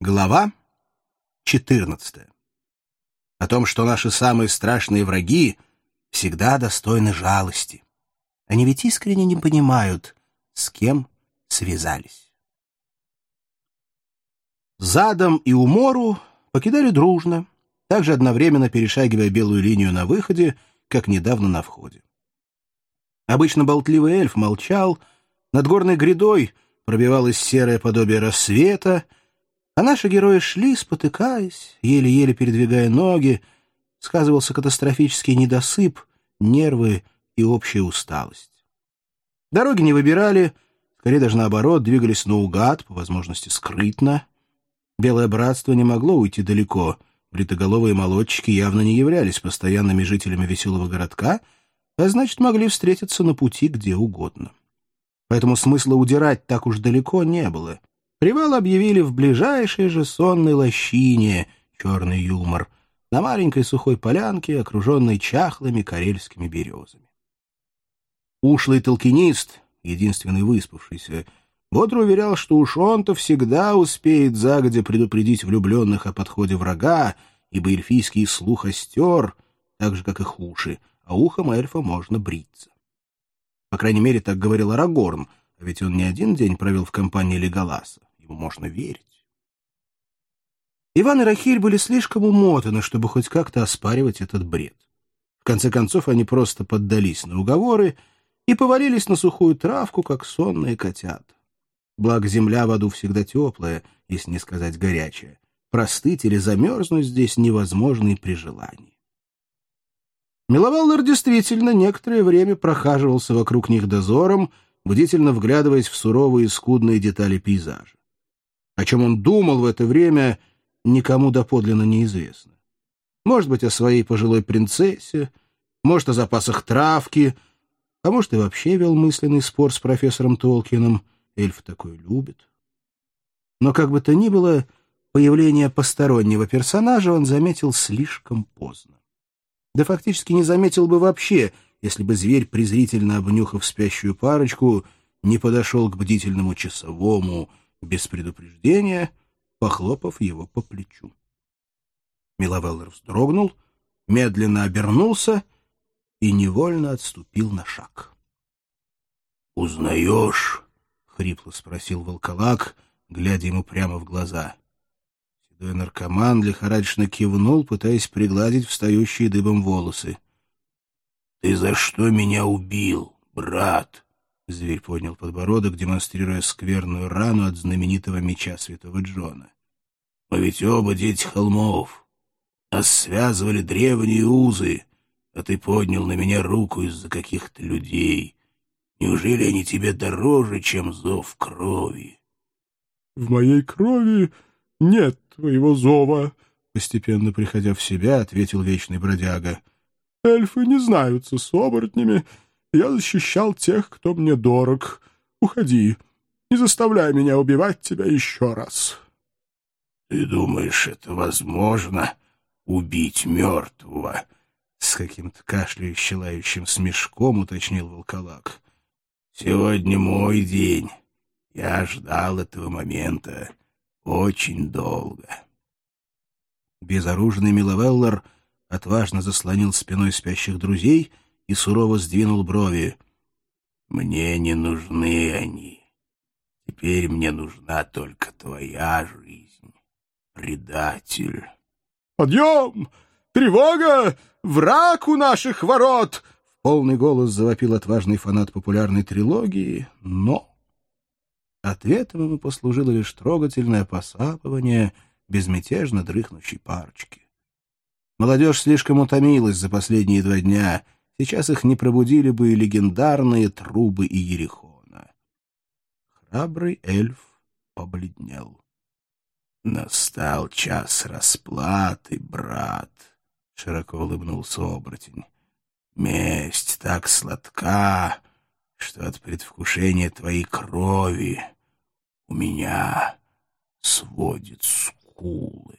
Глава 14. О том, что наши самые страшные враги всегда достойны жалости. Они ведь искренне не понимают, с кем связались. Задом и Умору покидали дружно, также одновременно перешагивая белую линию на выходе, как недавно на входе. Обычно болтливый эльф молчал, над горной грядой пробивалось серое подобие рассвета, а наши герои шли, спотыкаясь, еле-еле передвигая ноги, сказывался катастрофический недосып, нервы и общая усталость. Дороги не выбирали, скорее даже наоборот, двигались наугад, по возможности скрытно. Белое братство не могло уйти далеко, бритоголовые молодчики явно не являлись постоянными жителями веселого городка, а значит, могли встретиться на пути где угодно. Поэтому смысла удирать так уж далеко не было. Привал объявили в ближайшей же сонной лощине, черный юмор, на маленькой сухой полянке, окруженной чахлыми карельскими березами. Ушлый толкинист, единственный выспавшийся, бодро уверял, что уж он-то всегда успеет загодя предупредить влюбленных о подходе врага, ибо эльфийский слух остер, так же, как их уши, а ухом эльфа можно бриться. По крайней мере, так говорил Арагорн, а ведь он не один день провел в компании Леголаса. Ему можно верить. Иван и Рахиль были слишком умотаны, чтобы хоть как-то оспаривать этот бред. В конце концов, они просто поддались на уговоры и повалились на сухую травку, как сонные котята. Благо, земля в аду всегда теплая, если не сказать горячая. Простыть или замерзнуть здесь невозможно и при желании. Миловаллер действительно некоторое время прохаживался вокруг них дозором, бдительно вглядываясь в суровые и скудные детали пейзажа. О чем он думал в это время, никому доподлинно неизвестно. Может быть, о своей пожилой принцессе, может, о запасах травки, а может, и вообще вел мысленный спор с профессором Толкином. Эльф такое любит. Но как бы то ни было, появление постороннего персонажа он заметил слишком поздно. Да фактически не заметил бы вообще, если бы зверь, презрительно обнюхав спящую парочку, не подошел к бдительному часовому без предупреждения, похлопав его по плечу. Миловаллер вздрогнул, медленно обернулся и невольно отступил на шаг. «Узнаешь?» — хрипло спросил волколак, глядя ему прямо в глаза. Седой наркоман лихорадочно кивнул, пытаясь пригладить встающие дыбом волосы. «Ты за что меня убил, брат?» Зверь поднял подбородок, демонстрируя скверную рану от знаменитого меча святого Джона. «Мы ведь оба дети холмов. Нас связывали древние узы, а ты поднял на меня руку из-за каких-то людей. Неужели они тебе дороже, чем зов крови?» «В моей крови нет твоего зова», — постепенно приходя в себя, ответил вечный бродяга. «Эльфы не знаются с оборотнями. Я защищал тех, кто мне дорог. Уходи. Не заставляй меня убивать тебя еще раз». «Ты думаешь, это возможно — убить мертвого?» С каким-то кашляющим, лающим смешком уточнил волколак. «Сегодня мой день. Я ждал этого момента очень долго». Безоружный Миловаллер отважно заслонил спиной спящих друзей и сурово сдвинул брови. «Мне не нужны они. Теперь мне нужна только твоя жизнь, предатель». «Подъем! Тревога! Враг у наших ворот!» В полный голос завопил отважный фанат популярной трилогии, но ответом ему послужило лишь трогательное посапывание безмятежно дрыхнущей парочки. Молодежь слишком утомилась за последние 2 дня, сейчас их не пробудили бы и легендарные трубы Иерихона. Храбрый эльф побледнел. «Настал час расплаты, брат», — широко улыбнулся оборотень. «Месть так сладка, что от предвкушения твоей крови у меня сводит скулы».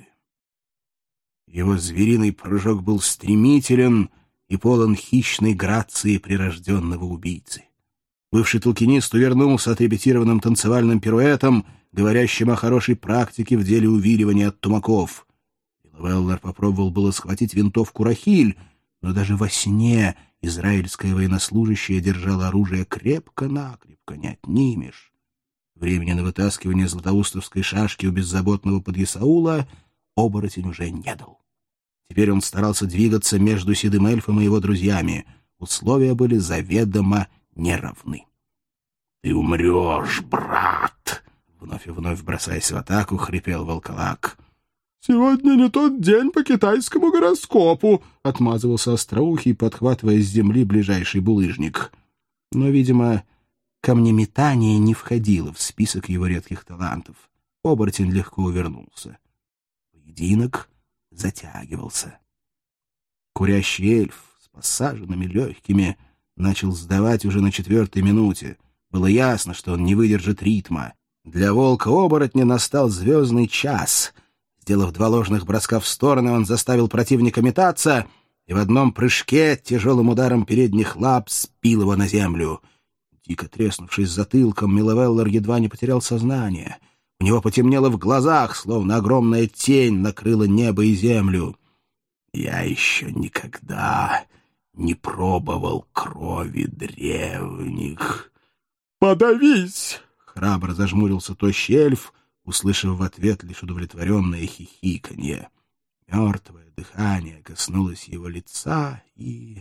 Его звериный прыжок был стремителен и полон хищной грации прирожденного убийцы. Бывший толкинист увернулся отрепетированным танцевальным пируэтом, говорящим о хорошей практике в деле увиливания от тумаков. Веллер попробовал было схватить винтовку Рахиль, но даже во сне израильская военнослужащая держала оружие крепко-накрепко, не отнимешь. Времени на вытаскивание златоустовской шашки у беззаботного подъясаула оборотень уже не дал. Теперь он старался двигаться между седым эльфом и его друзьями. Условия были заведомо неравны. «Ты умрешь, брат!» — вновь и вновь бросаясь в атаку, хрипел волколак. «Сегодня не тот день по китайскому гороскопу», — отмазывался остроухий, подхватывая с земли ближайший булыжник. Но, видимо, камнеметание не входило в список его редких талантов. Оборотень легко увернулся. Поединок затягивался. Курящий эльф с посаженными легкими начал сдавать уже на 4-й минуте. Было ясно, что он не выдержит ритма. Для волка-оборотня настал звездный час. Сделав 2 ложных броска в стороны, он заставил противника метаться и в одном прыжке тяжелым ударом передних лап спил его на землю. Дико треснувшись затылком, Миловеллер едва не потерял сознание. У него потемнело в глазах, словно огромная тень накрыла небо и землю. «Я еще никогда не пробовал крови древних». «Подавись!» — храбро зажмурился тощий эльф, услышав в ответ лишь удовлетворенное хихиканье. Мертвое дыхание коснулось его лица, и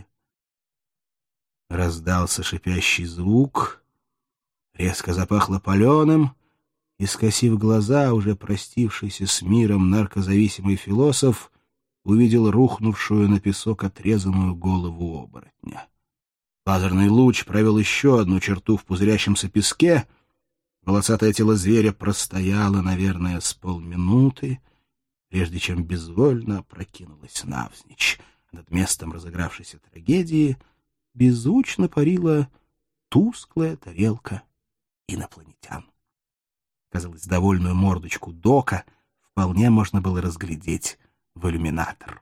раздался шипящий звук, резко запахло паленым, и, скосив глаза, уже простившийся с миром наркозависимый философ увидел рухнувшую на песок отрезанную голову оборотня. Лазерный луч провел еще одну черту в пузырящемся песке. Волосатое тело зверя простояло, наверное, с полминуты, прежде чем безвольно опрокинулось навзничь. Над местом разыгравшейся трагедии беззвучно парила тусклая тарелка инопланетян. Казалось, довольную мордочку Дока вполне можно было разглядеть в иллюминатор.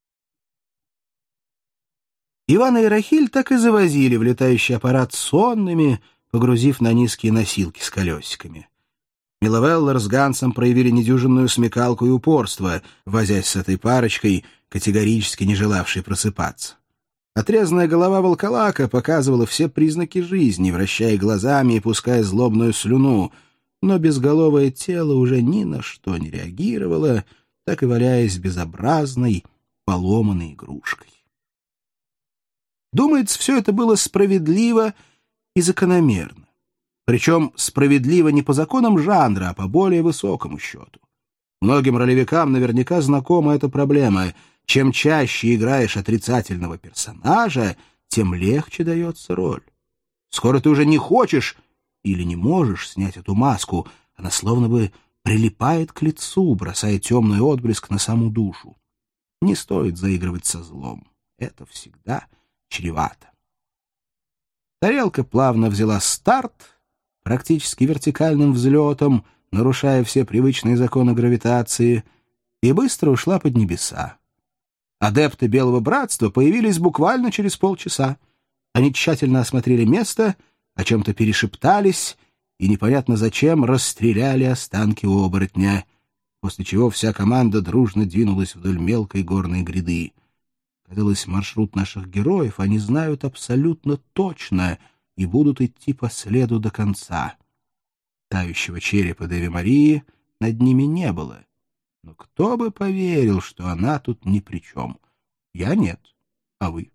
Ивана и Рахиль так и завозили в летающий аппарат сонными, погрузив на низкие носилки с колесиками. Миловеллер с Гансом проявили недюжинную смекалку и упорство, возясь с этой парочкой, категорически не желавшей просыпаться. Отрезанная голова волколака показывала все признаки жизни, вращая глазами и пуская злобную слюну, но безголовое тело уже ни на что не реагировало, так и валяясь безобразной, поломанной игрушкой. Думается, все это было справедливо и закономерно. Причем справедливо не по законам жанра, а по более высокому счету. Многим ролевикам наверняка знакома эта проблема. Чем чаще играешь отрицательного персонажа, тем легче дается роль. Скоро ты уже не хочешь или не можешь снять эту маску, она словно бы прилипает к лицу, бросая темный отблеск на саму душу. Не стоит заигрывать со злом. Это всегда чревато. Тарелка плавно взяла старт, практически вертикальным взлетом, нарушая все привычные законы гравитации, и быстро ушла под небеса. Адепты Белого Братства появились буквально через полчаса. Они тщательно осмотрели место, о чем-то перешептались и непонятно зачем расстреляли останки оборотня, после чего вся команда дружно двинулась вдоль мелкой горной гряды. Казалось, маршрут наших героев они знают абсолютно точно и будут идти по следу до конца. Тающего черепа Девы Марии над ними не было. Но кто бы поверил, что она тут ни при чем? Я нет, а вы?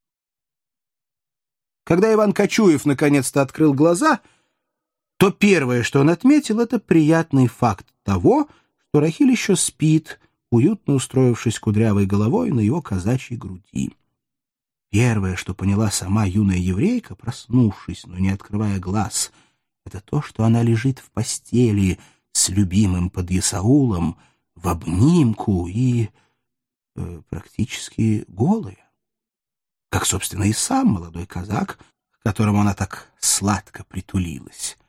Когда Иван Кочуев наконец-то открыл глаза, то первое, что он отметил, это приятный факт того, что Рахиль еще спит, уютно устроившись кудрявой головой на его казачьей груди. Первое, что поняла сама юная еврейка, проснувшись, но не открывая глаз, это то, что она лежит в постели с любимым подъясаулом, в обнимку и практически голая. Как, собственно, и сам молодой казак, к которому она так сладко притулилась.